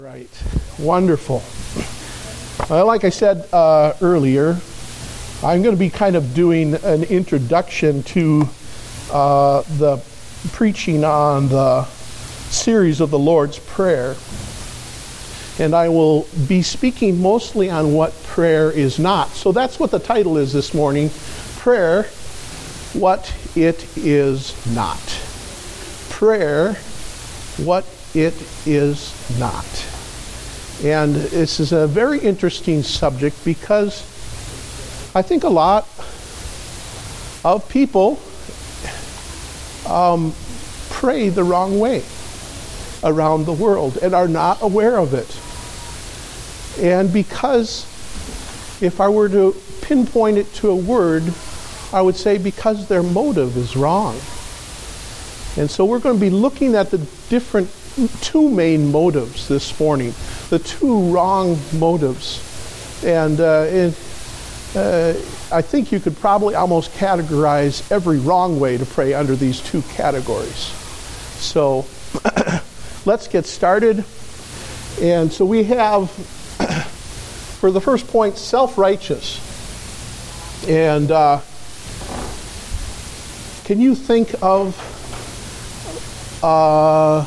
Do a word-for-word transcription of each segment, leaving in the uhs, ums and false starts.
Right. Wonderful. Well, like I said uh, earlier, I'm going to be kind of doing an introduction to uh, the preaching on the series of the Lord's Prayer. And I will be speaking mostly on what prayer is not. So that's what the title is this morning. Prayer, what it is not. Prayer, what it is not. And this is a very interesting subject because I think a lot of people um, pray the wrong way around the world and are not aware of it. And because if I were to pinpoint it to a word, I would say because their motive is wrong. And so we're going to be looking at the different two main motives this morning, the two wrong motives. And uh, it, uh, I think you could probably almost categorize every wrong way to pray under these two categories. So let's get started. And so we have, for the first point, self-righteous. And uh, can you think of a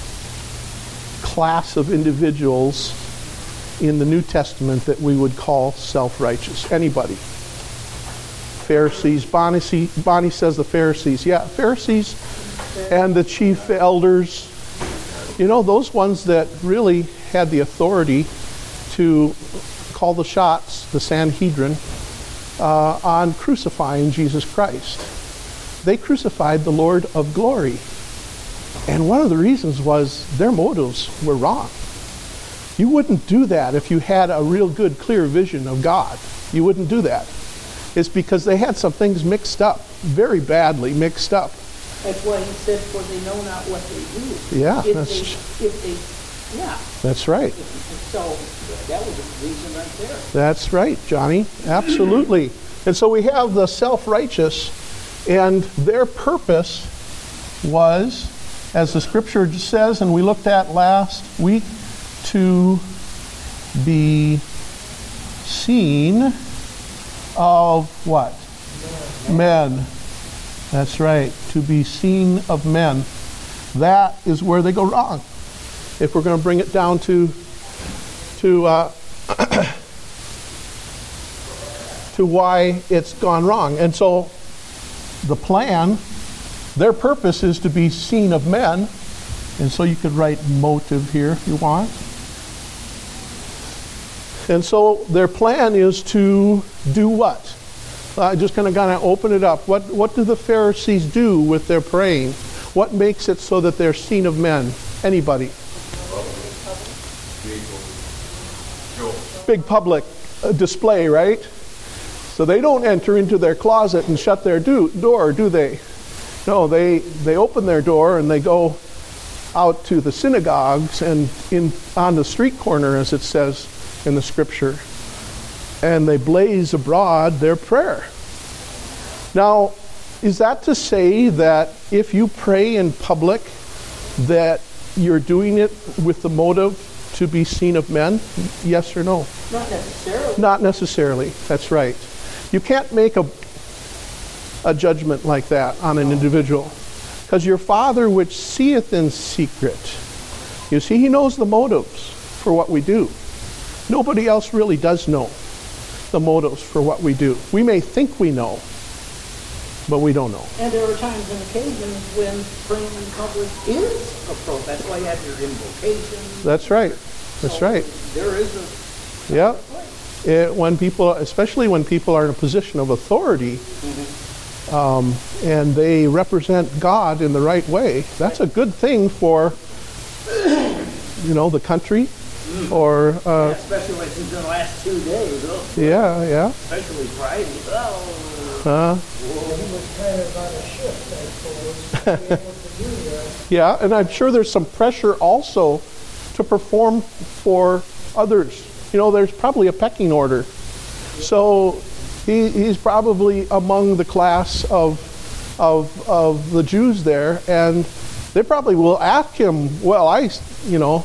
class of individuals in the New Testament that we would call self-righteous? Anybody? Pharisees. Bonnie, Bonnie says the Pharisees. Yeah, Pharisees and the chief elders. You know, those ones that really had the authority to call the shots, the Sanhedrin, uh, on crucifying Jesus Christ. They crucified the Lord of glory. And one of the reasons was their motives were wrong. You wouldn't do that if you had a real good, clear vision of God. You wouldn't do that. It's because they had some things mixed up, very badly mixed up. That's why he said, for they know not what they do. Yeah, if that's, they, if they, yeah. That's right. So that was the reason right there. That's right, Johnny. Absolutely. And so we have the self-righteous, and their purpose was, as the scripture says, and we looked at last week, to be seen of what? Men. Men. That's right. To be seen of men. That is where they go wrong. If we're going to bring it down to to uh, to why it's gone wrong. And so the plan, their purpose is to be seen of men. And so you could write motive here if you want. And so their plan is to do what? I'm uh, just going to kind of open it up. What, what do the Pharisees do with their praying? What makes it so that they're seen of men? Anybody? Big public uh, display, right? So they don't enter into their closet and shut their do- door, do they? No, they, they open their door and they go out to the synagogues and in on the street corner, as it says in the scripture, and they blaze abroad their prayer. Now, is that to say that if you pray in public that you're doing it with the motive to be seen of men? Yes or no? Not necessarily. Not necessarily. That's right. You can't make a a judgment like that on an individual, because your Father which seeth in secret, you see, he knows the motives for what we do. Nobody else really does know the motives for what we do. We may think we know, but we don't know. And there are times and occasions when praying in public is appropriate. That's why you have your invocations. That's right. That's so right. There is a yeah. It, when people, especially when people are in a position of authority, mm-hmm. um, and they represent God in the right way, that's a good thing for, you know, the country. Mm. Or uh, yeah, especially like in the last two days. Oh, yeah, yeah. Especially Friday. Oh. Uh, he was kind of on a shift, I suppose, to be able to do that. Yeah, and I'm sure there's some pressure also to perform for others. You know, there's probably a pecking order. So he, he's probably among the class of of of the Jews there, and they probably will ask him, well, I, you know,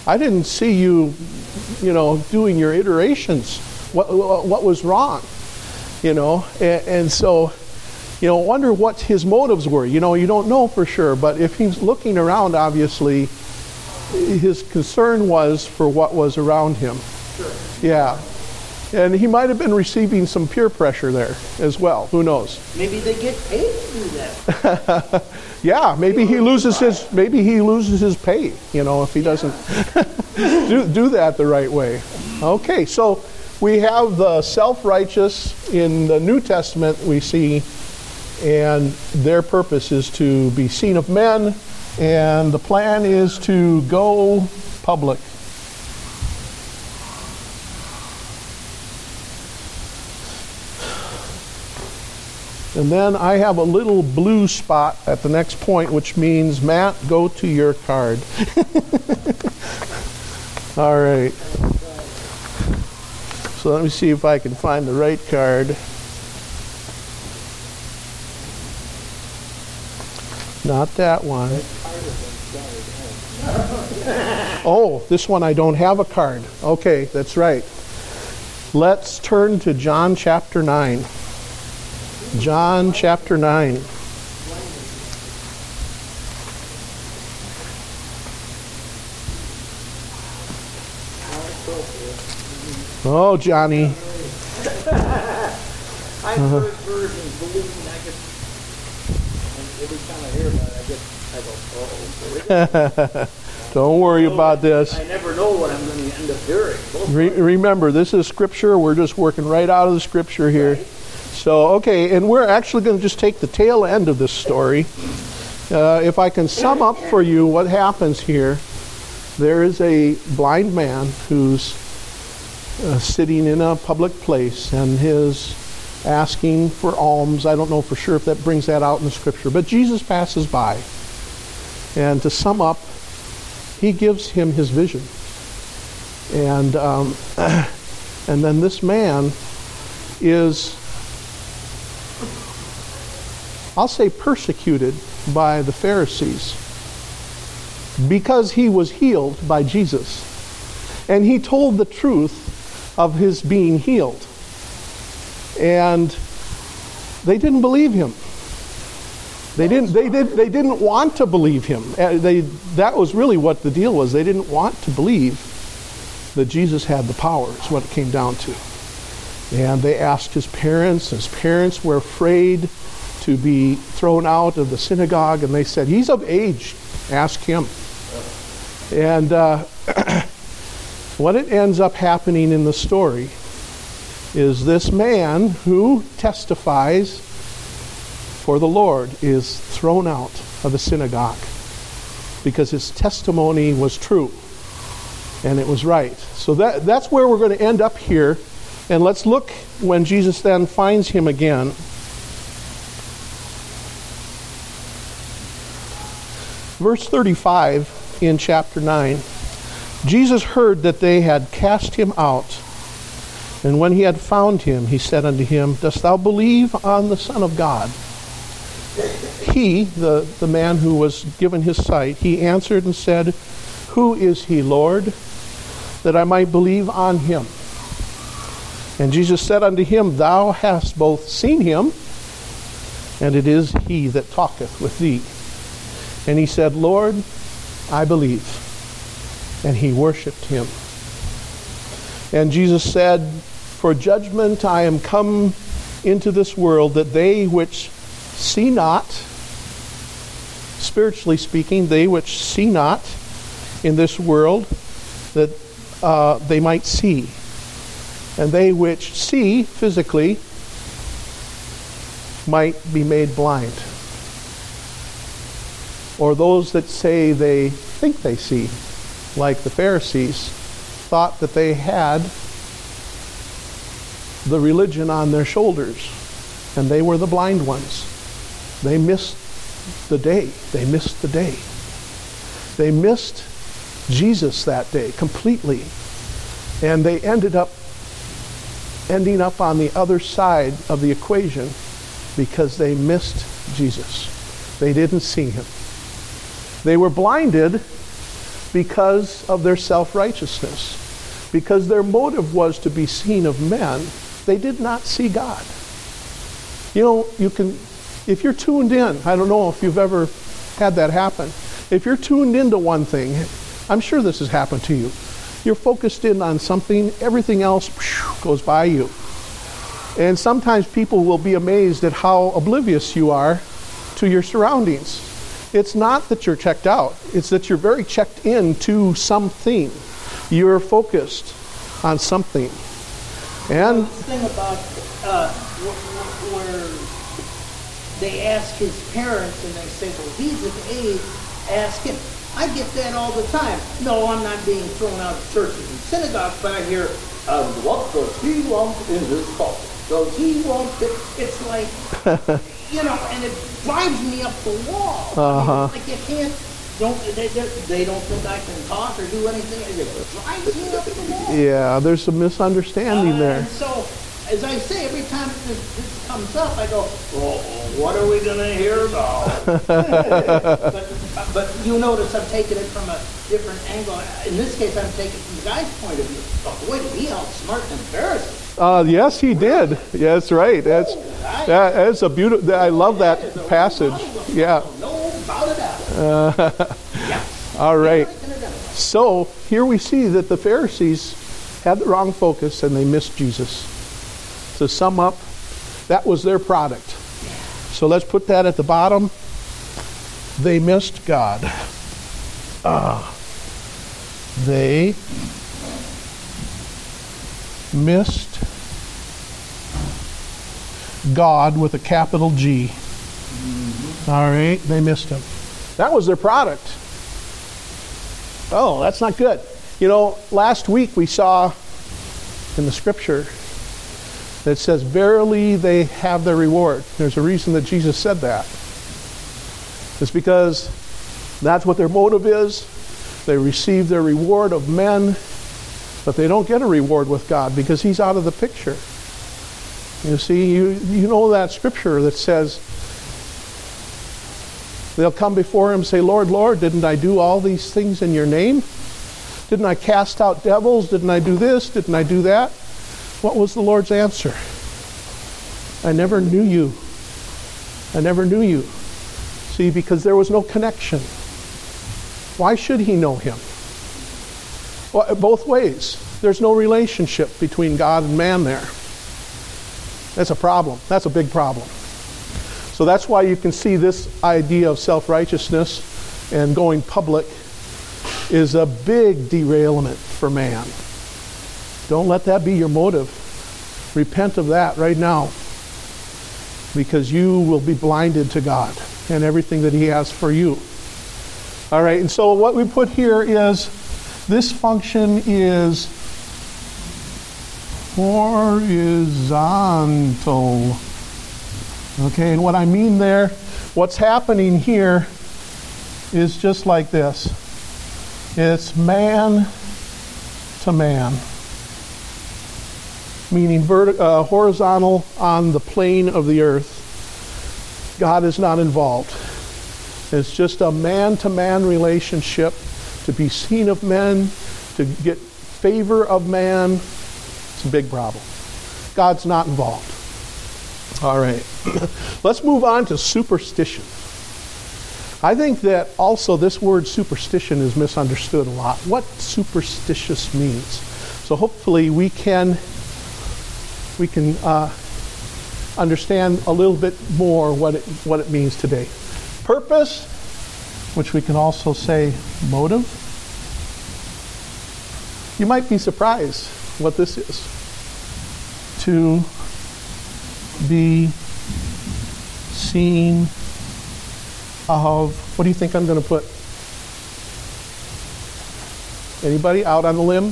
I didn't see you, you know, doing your iterations. What, what was wrong? You know, and, and so, you know, wonder what his motives were. You know, you don't know for sure, but if he's looking around, obviously, his concern was for what was around him. Sure. Yeah. And he might have been receiving some peer pressure there as well. Who knows? Maybe they get paid to do that. Yeah, maybe he loses his maybe he loses his pay, you know, if he doesn't do do that the right way. Okay, so we have the self-righteous in the New Testament we see, and their purpose is to be seen of men, and the plan is to go public. And then I have a little blue spot at the next point, which means, Matt, go to your card. All right. So let me see if I can find the right card. Not that one. Oh, this one I don't have a card. Okay, that's right. Let's turn to John chapter nine. John chapter nine. Oh, Johnny. I've heard versions, believe me, I just, every time I hear about it, I get, I go, oh. Don't worry about this. I never know what I'm going to end up hearing. Re- remember, this is scripture. We're just working right out of the scripture here. Right. So, okay, and we're actually going to just take the tail end of this story. Uh, if I can sum up for you what happens here, there is a blind man who's uh, sitting in a public place and is asking for alms. I don't know for sure if that brings that out in the scripture, but Jesus passes by. And to sum up, he gives him his vision. And, um, and then this man is, I'll say, persecuted by the Pharisees because he was healed by Jesus. And he told the truth of his being healed. And they didn't believe him. They didn't they did they didn't want to believe him. Uh, they that was really what the deal was. They didn't want to believe that Jesus had the power, is what it came down to. And they asked his parents. His parents were afraid to be thrown out of the synagogue, and they said, he's of age, ask him. And uh, what it ends up happening in the story is this man who testifies for the Lord is thrown out of the synagogue because his testimony was true and it was right. So that that's where we're going to end up here. And let's look when Jesus then finds him again. Verse thirty-five in chapter nine. Jesus heard that they had cast him out. And when he had found him, he said unto him, Dost thou believe on the Son of God? He, the, the man who was given his sight, he answered and said, Who is he, Lord, that I might believe on him? And Jesus said unto him, Thou hast both seen him, and it is he that talketh with thee. And he said, Lord, I believe. And he worshipped him. And Jesus said, For judgment I am come into this world, that they which see not, spiritually speaking, they which see not in this world, that uh, they might see. And they which see physically might be made blind. Or those that say they think they see, like the Pharisees, thought that they had the religion on their shoulders, and they were the blind ones. They missed the day. They missed the day. They missed Jesus that day completely. And they ended up ending up on the other side of the equation because they missed Jesus. They didn't see him. They were blinded because of their self-righteousness. Because their motive was to be seen of men, they did not see God. You know, you can, if you're tuned in, I don't know if you've ever had that happen. If you're tuned into one thing, I'm sure this has happened to you. You're focused in on something, everything else goes by you. And sometimes people will be amazed at how oblivious you are to your surroundings. It's not that you're checked out, it's that you're very checked in to something. You're focused on something. And the thing about uh, wh- wh- where they ask his parents and they say, well, he's of age, ask him. I get that all the time. No, I'm not being thrown out of churches and synagogues, but I hear, um, what does he want in his pocket? Does he want it? It's like, you know, and it drives me up the wall. Uh-huh. I mean, like you can't, don't, they, they, they don't think I can talk or do anything. It drives me up the wall. yeah, there's some misunderstanding Uh, there. And so, as I say, every time this, this comes up, I go, well, what are we going to hear about? but, but you notice I'm taking it from a different angle. In this case, I'm taking it from the guy's point of view. But boy, did he outsmart the Pharisees. Uh, yes, he did. Yes, right. That's that, that's a beautiful. I love that passage. Yeah. No doubt about it. Yeah. All right. So here we see that the Pharisees had the wrong focus and they missed Jesus. To sum up, that was their product. So let's put that at the bottom. They missed God. Ah, they missed God with a capital G. Mm-hmm. All right, they missed him. That was their product. Oh, that's not good. You know, last week we saw in the scripture that says, verily they have their reward. There's a reason that Jesus said that. It's because that's what their motive is. They receive their reward of men, but they don't get a reward with God because he's out of the picture. You see, you, you know that scripture that says, they'll come before him and say, Lord, Lord, didn't I do all these things in your name? Didn't I cast out devils? Didn't I do this? Didn't I do that? What was the Lord's answer? I never knew you. I never knew you. See, because there was no connection. Why should he know him? Well, both ways. There's no relationship between God and man there. That's a problem. That's a big problem. So that's why you can see this idea of self-righteousness and going public is a big derailment for man. Don't let that be your motive. Repent of that right now, because you will be blinded to God and everything that he has for you. All right, and so what we put here is this function is horizontal. Okay, and what I mean there, what's happening here is just like this. It's man to man. Meaning verti- uh, horizontal on the plane of the earth. God is not involved. It's just a man-to-man relationship to be seen of men, to get favor of man. It's a big problem. God's not involved. All right. Let's move on to superstition. I think that also this word superstition is misunderstood a lot. What superstitious means. So hopefully we can we can uh, understand a little bit more what it, what it means today. Purpose, which we can also say motive. You might be surprised what this is. To be seen of, what do you think I'm going to put? Anybody out on the limb?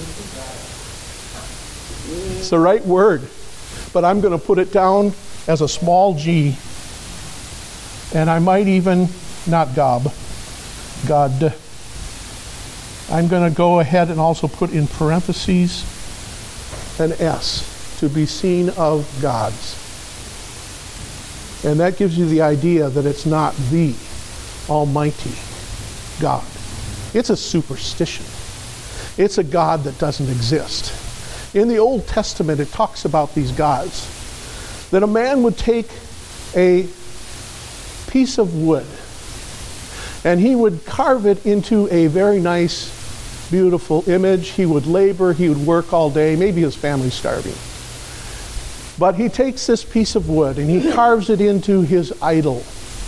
It's the right word, but I'm going to put it down as a small g, and I might even, not gob, God. I'm going to go ahead and also put in parentheses an S, to be seen of God's. And that gives you the idea that it's not the Almighty God. It's a superstition. It's a God that doesn't exist. In the Old Testament, it talks about these gods. That a man would take a piece of wood and he would carve it into a very nice, beautiful image. He would labor, he would work all day, maybe his family's starving. But he takes this piece of wood and he carves it into his idol.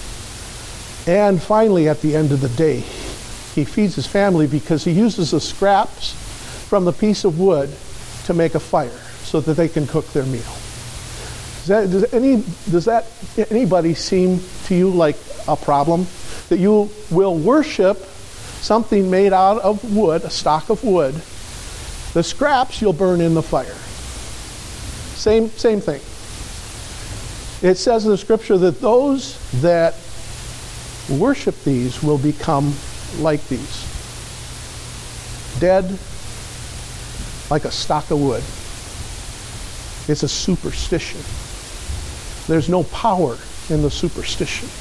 And finally, at the end of the day, he feeds his family because he uses the scraps from the piece of wood to make a fire so that they can cook their meal. Does that, does any, does that anybody seem to you like a problem? That you will worship something made out of wood, a stock of wood. The scraps you'll burn in the fire. Same, same thing. It says in the scripture that those that worship these will become like these. Dead, like a stock of wood. It's a superstition. There's no power in the superstition.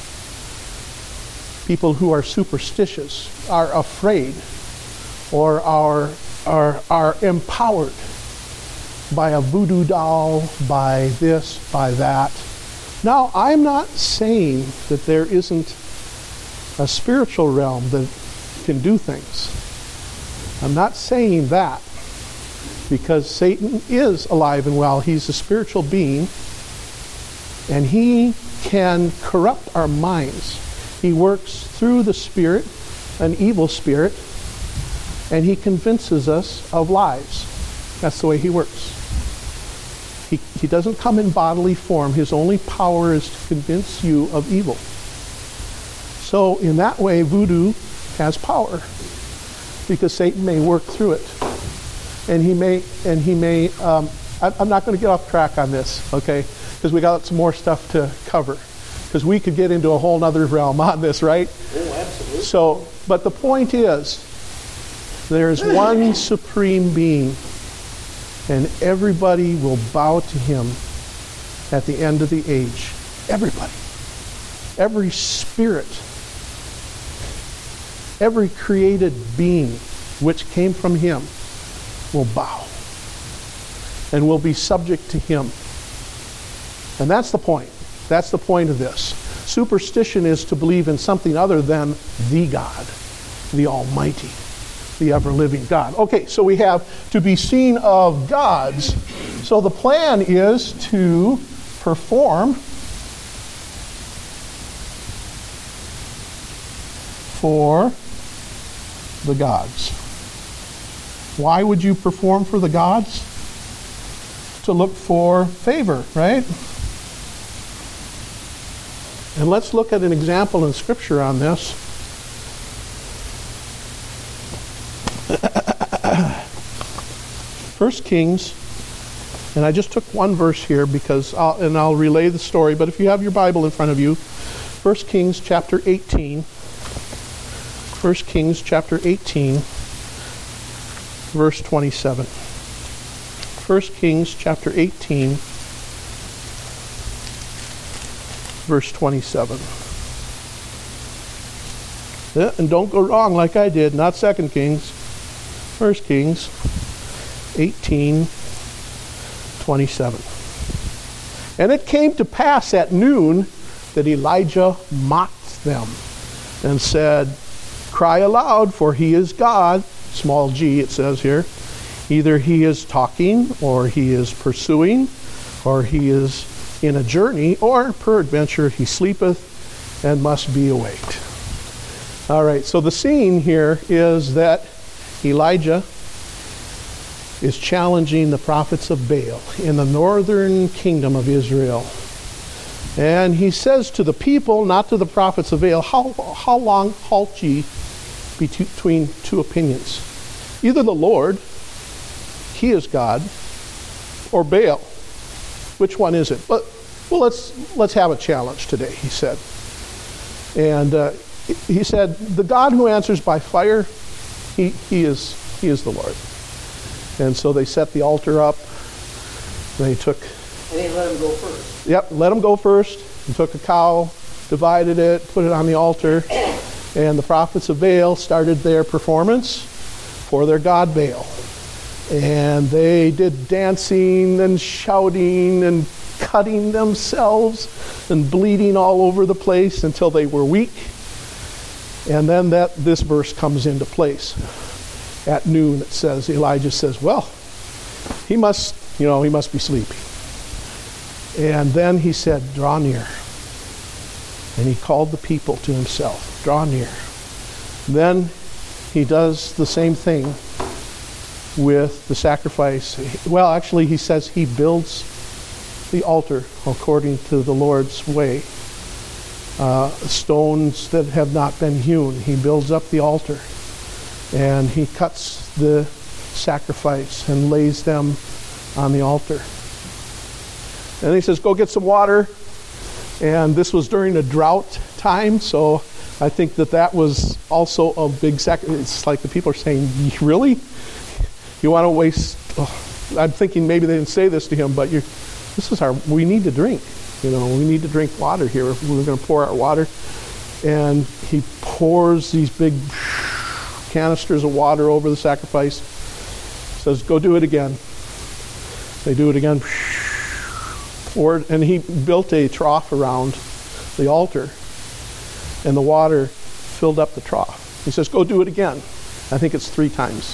People who are superstitious are afraid or are, are, are empowered by a voodoo doll, by this, by that. Now, I'm not saying that there isn't a spiritual realm that can do things. I'm not saying that, because Satan is alive and well. He's a spiritual being, and he can corrupt our minds. He works through the spirit, an evil spirit, and he convinces us of lies. That's the way he works. He, he doesn't come in bodily form. His only power is to convince you of evil. So in that way, voodoo has power, because Satan may work through it, and he may and he may. Um, I, I'm not going to get off track on this, okay? Because we got some more stuff to cover. Because we could get into a whole other realm on this, right? Oh, absolutely. So, but the point is, there's one supreme being, and everybody will bow to him at the end of the age. Everybody. Every spirit. Every created being which came from him will bow and will be subject to him. And that's the point. That's the point of this. Superstition is to believe in something other than the God, the Almighty, the ever-living God. Okay, so we have to be seen of gods. So the plan is to perform for the gods. Why would you perform for the gods? To look for favor, right? And let's look at an example in Scripture on this. First Kings, and I just took one verse here because, I'll, and I'll relay the story, but if you have your Bible in front of you, First Kings chapter eighteen. First Kings chapter eighteen, verse twenty-seven. First Kings chapter eighteen, verse twenty-seven. Yeah, and don't go wrong like I did, not Second Kings. First Kings eighteen, twenty-seven. And it came to pass at noon that Elijah mocked them and said, "Cry aloud, for he is God." Small g, it says here. Either he is talking, or he is pursuing, or he is in a journey, or peradventure he sleepeth and must be awaked. All right, so the scene here is that Elijah is challenging the prophets of Baal in the northern kingdom of Israel. And he says to the people, not to the prophets of Baal, how, how long halt ye between two opinions? Either the Lord, he is God, or Baal. Which one is it? But, well, let's let's have a challenge today, he said. And uh, he said, the God who answers by fire, he, he is he is the Lord. And so they set the altar up. They took... And they let him go first. Yep, let him go first. And took a cow, divided it, put it on the altar. And the prophets of Baal started their performance for their god Baal. And they did dancing and shouting and cutting themselves and bleeding all over the place until they were weak. And then that this verse comes into place. At noon, it says, Elijah says, well, he must, you know, he must be sleepy. And then he said, draw near. And he called the people to himself, draw near. Then he does the same thing with the sacrifice. Well, actually, he says he builds the altar according to the Lord's way. Uh, stones that have not been hewn. He builds up the altar. And he cuts the sacrifice and lays them on the altar. And he says, go get some water. And this was during a drought time, so I think that that was also a big sacrifice. It's like the people are saying, really? You want to waste? Oh. I'm thinking maybe they didn't say this to him, but you're, this is our, we need to drink. You know, we need to drink water here. We're going to pour our water. And he pours these big canisters of water over the sacrifice. Says, go do it again. They do it again. Poured, and he built a trough around the altar. And the water filled up the trough. He says, go do it again. I think it's three times.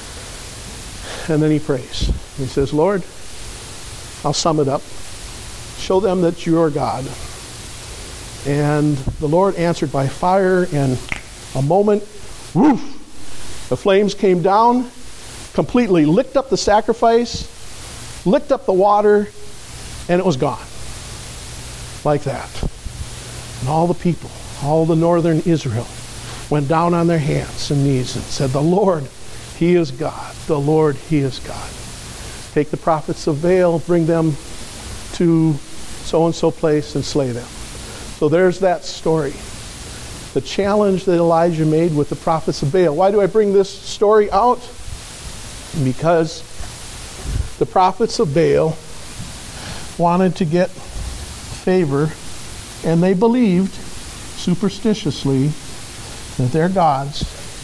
And then he prays. He says, Lord, I'll sum it up. Show them that you are God. And the Lord answered by fire, and a moment, woof, the flames came down, completely licked up the sacrifice, licked up the water, and it was gone. Like that. And all the people, all the northern Israel, went down on their hands and knees and said, the Lord, He is God. The Lord, He is God. Take the prophets of Baal, bring them to so-and-so place and slay them. So there's that story. The challenge that Elijah made with the prophets of Baal. Why do I bring this story out? Because the prophets of Baal wanted to get favor, and they believed superstitiously that their gods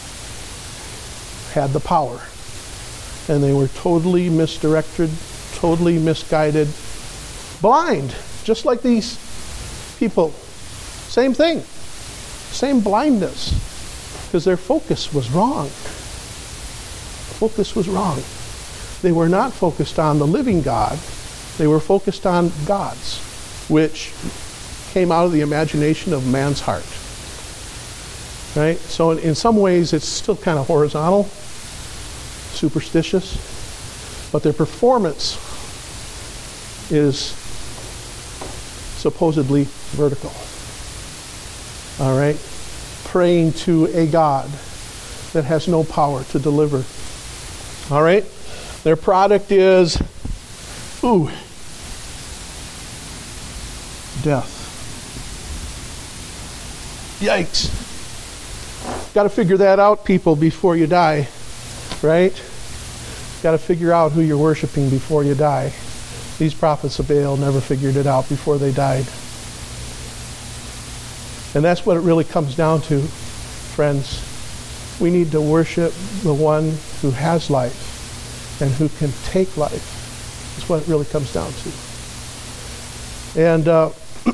had the power. And they were totally misdirected, totally misguided, blind, just like these people. Same thing. Same blindness. Because their focus was wrong. Focus was wrong. They were not focused on the living God. They were focused on gods, which came out of the imagination of man's heart. Right? So in, in some ways, it's still kind of horizontal, superstitious, but their performance is supposedly vertical. All right? Praying to a God that has no power to deliver. All right? Their product is, ooh, death. Yikes. Got to figure that out, people, before you die. Right? Got to figure out who you're worshiping before you die. These prophets of Baal never figured it out before they died. And that's what it really comes down to, friends. We need to worship the one who has life and who can take life. That's what it really comes down to. And uh,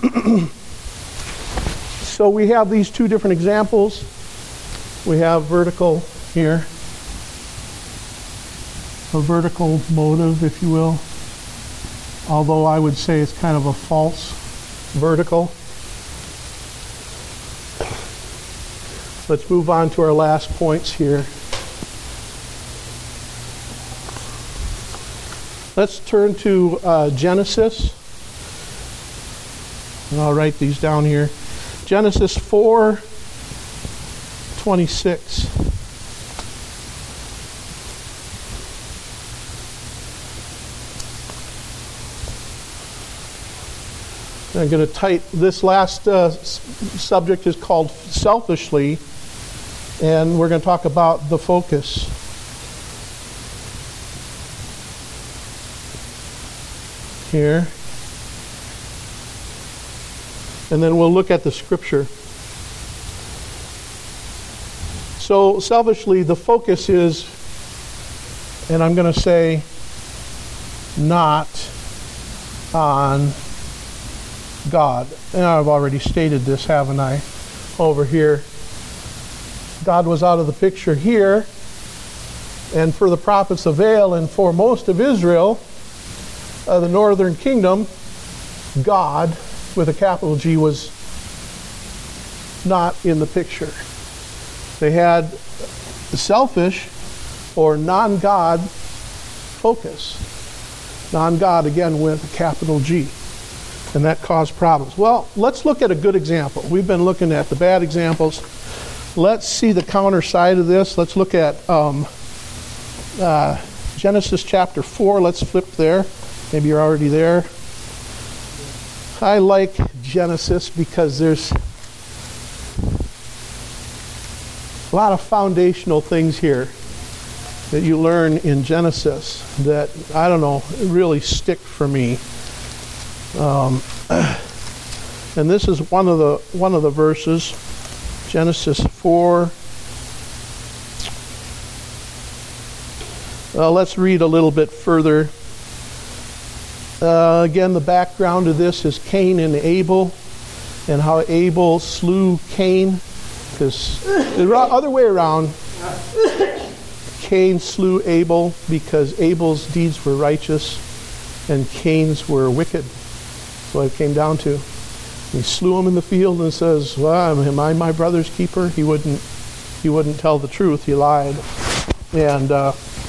so we have these two different examples. We have vertical here. A vertical motive, if you will. Although I would say it's kind of a false vertical. Let's move on to our last points here. Let's turn to uh, Genesis. And I'll write these down here. Genesis four twenty-six. I'm going to type, this last uh, s- subject is called selfishly, and we're going to talk about the focus. Here. And then we'll look at the scripture. So selfishly, the focus is, and I'm going to say, not on God. And I've already stated this, haven't I, over here. God was out of the picture here, and for the prophets of Baal and for most of Israel, uh, the northern kingdom, God, with a capital G, was not in the picture. They had the selfish or non-God focus. Non-God, again, with a capital G. And that caused problems. Well, let's look at a good example. We've been looking at the bad examples. Let's see the counter side of this. Let's look at um, uh, Genesis chapter four. Let's flip there. Maybe you're already there. I like Genesis because there's a lot of foundational things here that you learn in Genesis that, I don't know, really stick for me. Um, and this is one of the one of the verses, Genesis four. Uh, let's read a little bit further. Uh, again, the background of this is Cain and Abel, and how Abel slew Cain. Because the other way around, Cain slew Abel because Abel's deeds were righteous and Cain's were wicked. That's what it came down to. He slew him in the field and says, "Well, am I my brother's keeper?" He wouldn't. He wouldn't tell the truth. He lied. And uh,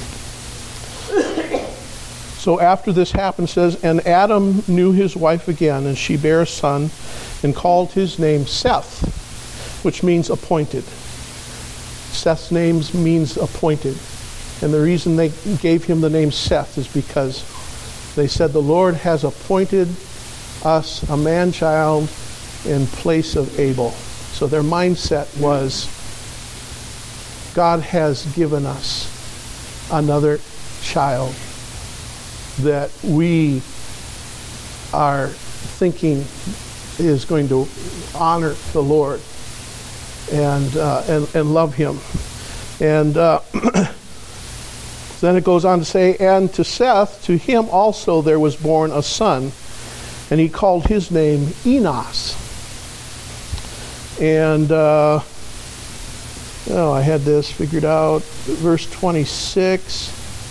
so after this happened, it says, "And Adam knew his wife again, and she bare a son, and called his name Seth, which means appointed." Seth's name means appointed. And the reason they gave him the name Seth is because they said, "The Lord has appointed us a man-child in place of Abel." So their mindset was, God has given us another child that we are thinking is going to honor the Lord and uh, and, and love him. And uh, then it goes on to say, "And to Seth, to him also there was born a son, and he called his name Enos." And uh, oh, I had this figured out. Verse twenty-six.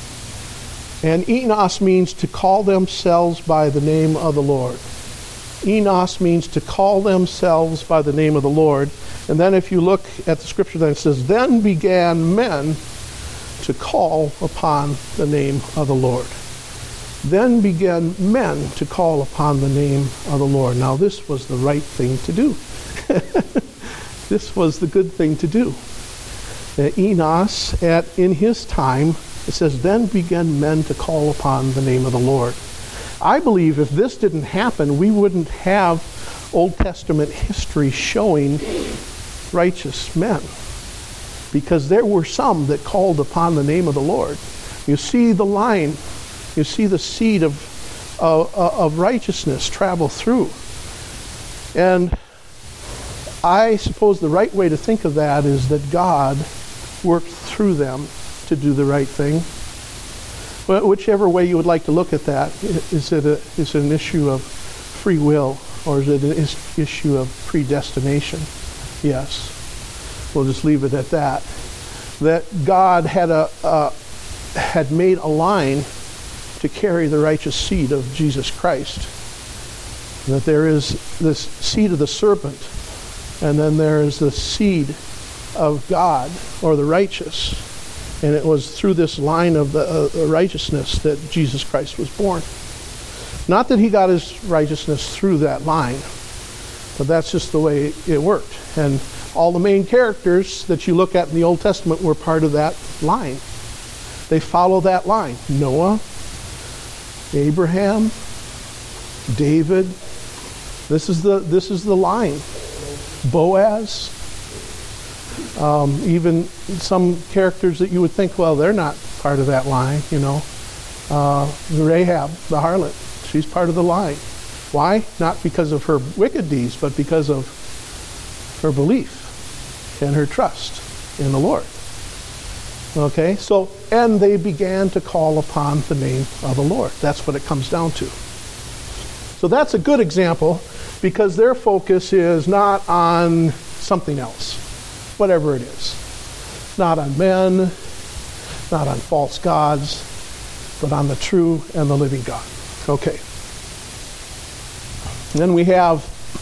"And Enos means to call themselves by the name of the Lord." Enos means to call themselves by the name of the Lord. And then if you look at the scripture, then it says, "Then began men to call upon the name of the Lord." Then began men to call upon the name of the Lord. Now this was the right thing to do. This was the good thing to do. Uh, Enos, at in his time, it says, "Then began men to call upon the name of the Lord." I believe if this didn't happen, we wouldn't have Old Testament history showing righteous men, because there were some that called upon the name of the Lord. You see the line, you see the seed of uh, of righteousness travel through. And I suppose the right way to think of that is that God worked through them to do the right thing. But whichever way you would like to look at that, is it, a, is it an issue of free will, or is it an is, issue of predestination? Yes. We'll just leave it at that. That God had a uh, had made a line to carry the righteous seed of Jesus Christ. That there is this seed of the serpent, and then there is the seed of God, or the righteous. And it was through this line of the uh, righteousness that Jesus Christ was born. Not that he got his righteousness through that line, but that's just the way it worked. And all the main characters that you look at in the Old Testament were part of that line. They follow that line. Noah, Abraham, David. This is the this is the line. Boaz. Um, even some characters that you would think, well, they're not part of that line, you know. Uh, Rahab, the harlot, she's part of the line. Why? Not because of her wicked deeds, but because of her belief and her trust. in the Lord. Okay, so, and they began to call upon the name of the Lord. That's what it comes down to. So that's a good example, because their focus is not on something else, whatever it is. Not on men, not on false gods, but on the true and the living God. Okay. And then we have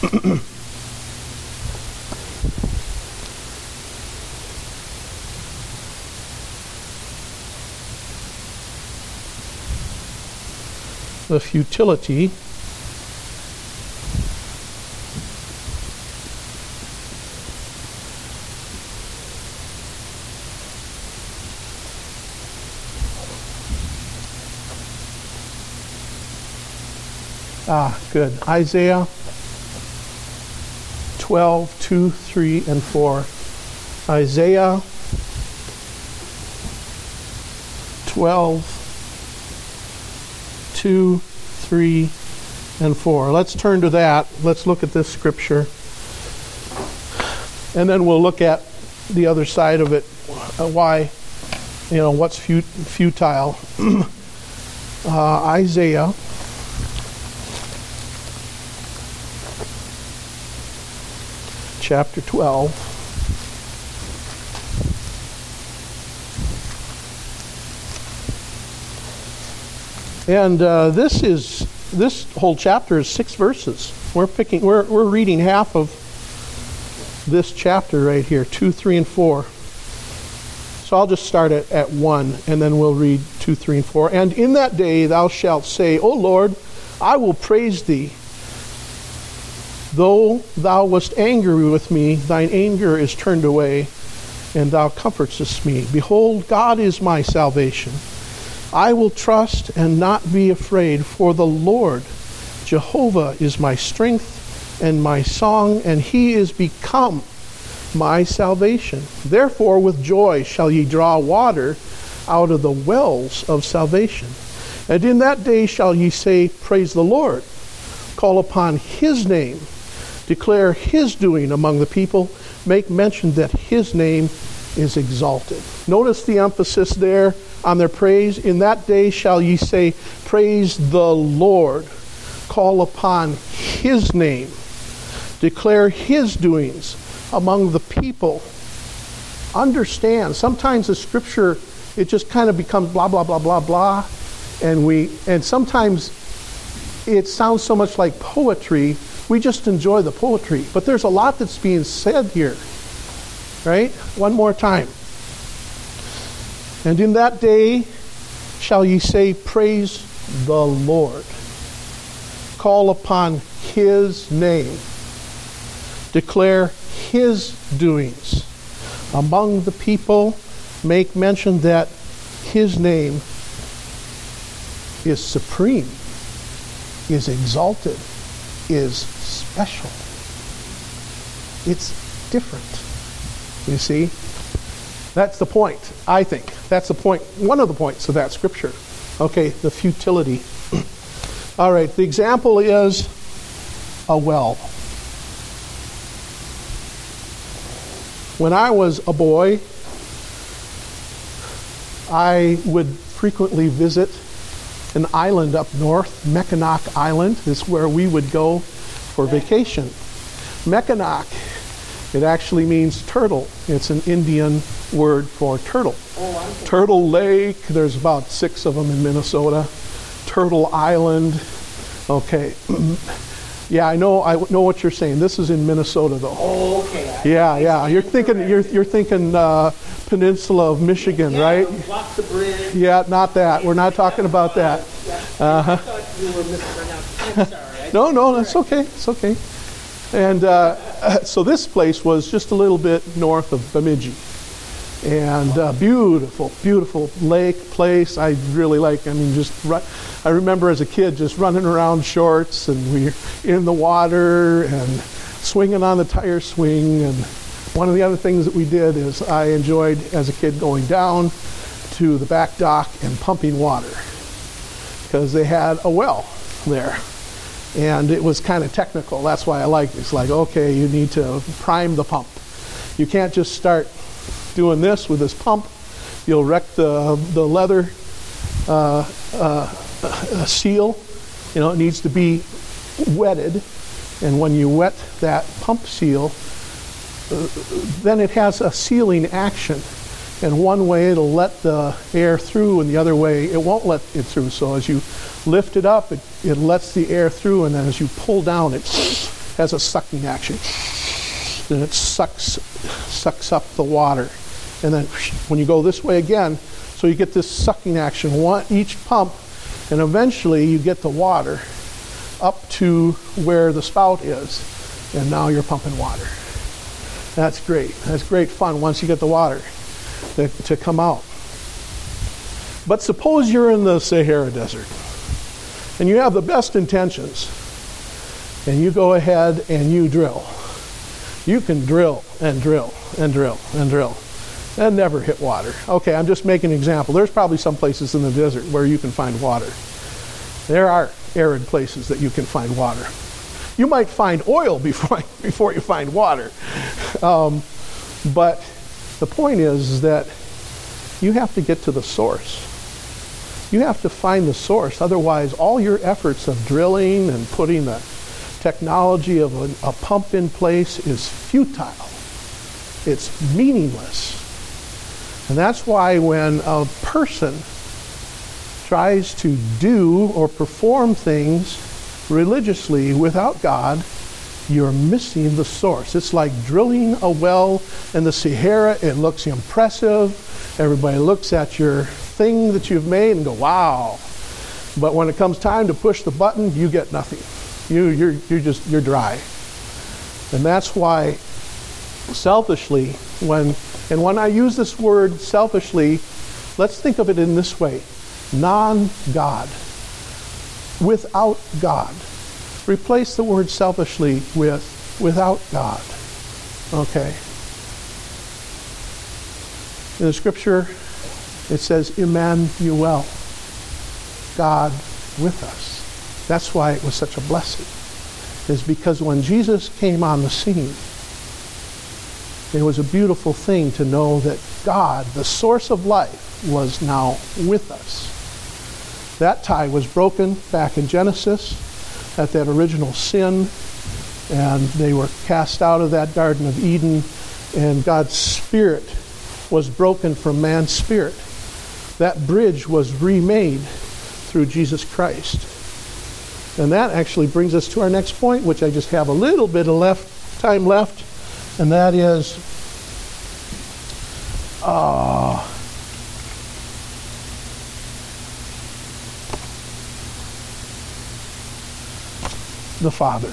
the futility Ah, good. Isaiah twelve, two, three, and four. Isaiah twelve, two, three, and four. Let's turn to that. Let's look at this scripture. And then we'll look at the other side of it. Uh, why, you know, what's fut- futile. uh, Isaiah chapter twelve. And uh, this is this whole chapter is six verses. We're picking we're we're reading half of this chapter right here, two, three, and four. So I'll just start at, at one, and then we'll read two, three, and four. And in that day thou shalt say, O Lord, I will praise thee. Though thou wast angry with me, thine anger is turned away, and thou comfortest me. Behold, God is my salvation. I will trust and not be afraid, for the Lord, Jehovah, is my strength and my song, and he is become my salvation. Therefore with joy shall ye draw water out of the wells of salvation. And in that day shall ye say, Praise the Lord. Call upon his name. Declare his doing among the people. Make mention that his name is exalted. Notice the emphasis there on their praise. In that day shall ye say, Praise the Lord. Call upon his name. Declare his doings among the people. Understand, sometimes the scripture, it just kind of becomes blah, blah, blah, blah, blah. And we, and sometimes it sounds so much like poetry, we just enjoy the poetry. But there's a lot that's being said here. Right? One more time. And in that day shall ye say, Praise the Lord. Call upon his name. Declare his doings among the people. Make mention that his name is supreme, is exalted, is special. It's different. You see? That's the point, I think. That's the point, one of the points of that scripture. Okay, the futility. All right, the example is a well. When I was a boy, I would frequently visit an island up north. Mackinac Island is where we would go for vacation. Mackinac, it actually means turtle. It's an Indian word for turtle. Oh, Turtle Lake, there's about six of them in Minnesota. Turtle Island. Okay. Yeah, I know I know what you're saying. This is in Minnesota though. Oh, okay. I, Yeah, yeah. You're thinking you're you're thinking uh, peninsula of Michigan, yeah, right? Walk the bridge. Yeah, not that. We're not talking about that. Yeah. Uh-huh. I thought you were mispronouncing. I'm sorry. I No, no, didn't- that's okay. It's okay. And uh, so this place was just a little bit north of Bemidji. And uh, beautiful, beautiful lake place. I really like, I mean, just, ru- I remember as a kid just running around shorts, and we were in the water and swinging on the tire swing. And one of the other things that we did is I enjoyed as a kid going down to the back dock and pumping water, because they had a well there. And it was kind of technical. That's why I liked it. It's like, okay, you need to prime the pump. You can't just start doing this with this pump, you'll wreck the, the leather uh, uh, uh, seal. You know, it needs to be wetted. And when you wet that pump seal, uh, then it has a sealing action. And one way it'll let the air through, and the other way it won't let it through. So as you lift it up, it, it lets the air through, and then as you pull down, it has a sucking action. And it sucks sucks up the water. And then when you go this way again, so you get this sucking action, one, each pump, and eventually you get the water up to where the spout is, and now you're pumping water. That's great. That's great fun once you get the water to, to come out. But suppose you're in the Sahara Desert, and you have the best intentions, and you go ahead and you drill. You can drill and drill and drill and drill and never hit water. Okay, I'm just making an example. There's probably some places in the desert where you can find water. There are arid places that you can find water. You might find oil before before you find water. Um, but the point is, is that you have to get to the source. You have to find the source. Otherwise, all your efforts of drilling and putting the technology of a, a pump in place is futile. It's meaningless. And that's why when a person tries to do or perform things religiously without God, you're missing the source. It's like drilling a well in the Sahara. It looks impressive. Everybody looks at your thing that you've made and go, wow. But when it comes time to push the button, you get nothing. You, you're, you're just, you're dry. And that's why selfishly, when, and when I use this word selfishly, let's think of it in this way. Non-God. Without God. Replace the word selfishly with without God. Okay. In the scripture, it says Emmanuel. God with us. That's why it was such a blessing. Is because when Jesus came on the scene, it was a beautiful thing to know that God, the source of life, was now with us. That tie was broken back in Genesis at that original sin, and they were cast out of that Garden of Eden, and God's Spirit was broken from man's spirit. That bridge was remade through Jesus Christ. And that actually brings us to our next point, which I just have a little bit of left time left, and that is uh, the Father.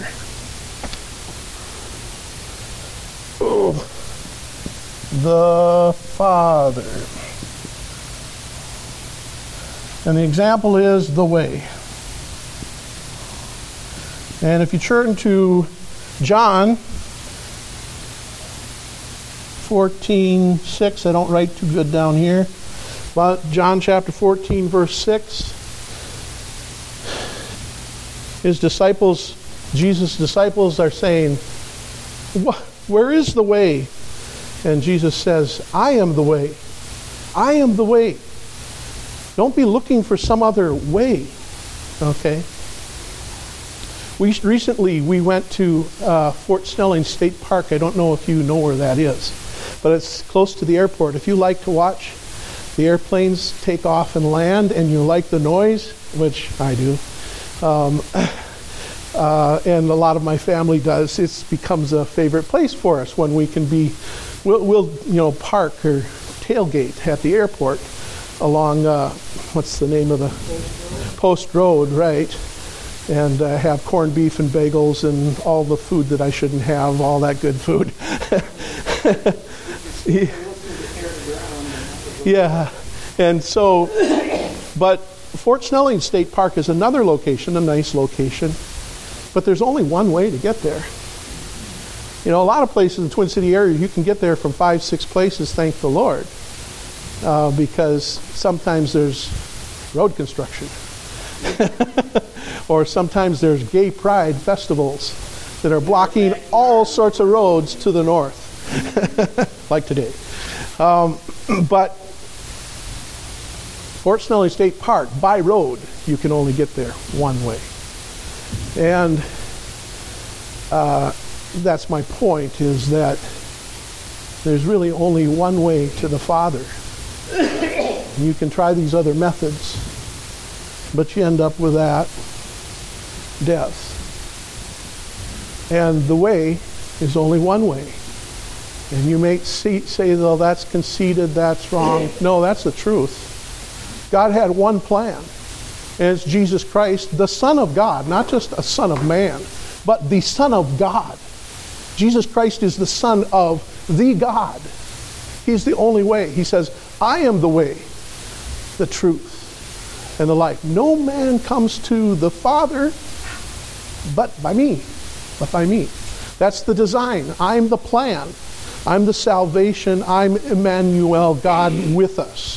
Oh, the Father. And the example is the way. And if you turn to John fourteen six, I don't write too good down here, but John chapter fourteen verse six, his disciples, Jesus' disciples are saying, where is the way? And Jesus says, I am the way. I am the way. Don't be looking for some other way. Okay? We recently we went to uh, Fort Snelling State Park. I don't know if you know where that is, but it's close to the airport. If you like to watch the airplanes take off and land, and you like the noise, which I do, um, uh, and a lot of my family does, it becomes a favorite place for us when we can be. We'll, we'll you know park or tailgate at the airport along uh, what's the name of the Post Road, right? And uh, have corned beef and bagels and all the food that I shouldn't have, all that good food. Yeah, and so, but Fort Snelling State Park is another location, a nice location, but there's only one way to get there. You know, a lot of places in the Twin City area, you can get there from five, six places, thank the Lord, uh, because sometimes there's road construction. Or sometimes there's gay pride festivals that are blocking all sorts of roads to the north, like today. Um, but Fort Snelling State Park, by road, you can only get there one way. And uh, that's my point, is that there's really only one way to the Father. You can try these other methods, but you end up with that, death. And the way is only one way. And you may see, say, though, that's conceited, that's wrong. No, that's the truth. God had one plan, and it's Jesus Christ, the Son of God, not just a Son of man, but the Son of God. Jesus Christ is the Son of the God. He's the only way. He says, I am the way, the truth, and the life. No man comes to the Father but by me, but by me. That's the design. I'm the plan. I'm the salvation. I'm Emmanuel, God with us.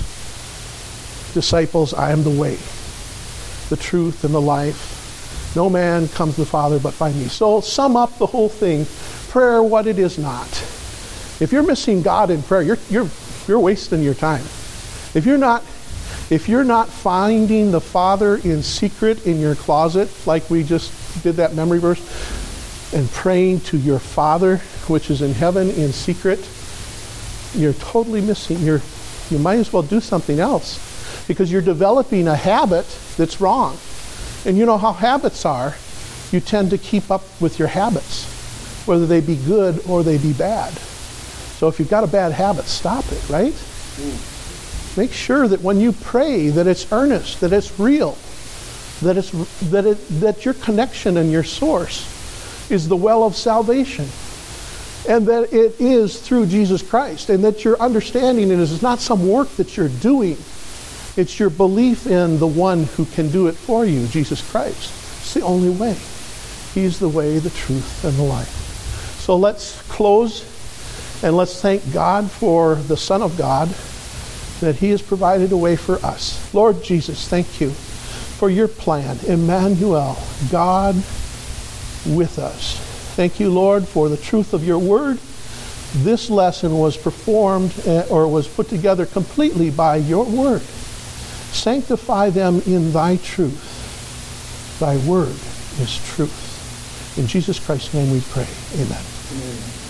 Disciples, I am the way, the truth, and the life. No man comes to the Father but by me. So sum up the whole thing. Prayer, what it is not. If you're missing God in prayer, you're you're you're wasting your time. If you're not if you're not finding the Father in secret in your closet, like we just did that memory verse, and praying to your Father which is in heaven in secret, you're totally missing. You're you might as well do something else, because you're developing a habit that's wrong. And you know how habits are. You tend to keep up with your habits, whether they be good or they be bad. So if you've got a bad habit, stop it, right? Mm. Make sure that when you pray, that it's earnest, that it's real, that it's that it that your connection and your source is the well of salvation, and that it is through Jesus Christ, and that your understanding is not some work that you're doing. It's your belief in the one who can do it for you, Jesus Christ. It's the only way. He's the way, the truth, and the life. So let's close, and let's thank God for the Son of God, that He has provided a way for us. Lord Jesus, thank you for your plan. Emmanuel, God with us. Thank you, Lord, for the truth of your word. This lesson was performed or was put together completely by your word. Sanctify them in thy truth. Thy word is truth. In Jesus Christ's name we pray. Amen. Amen.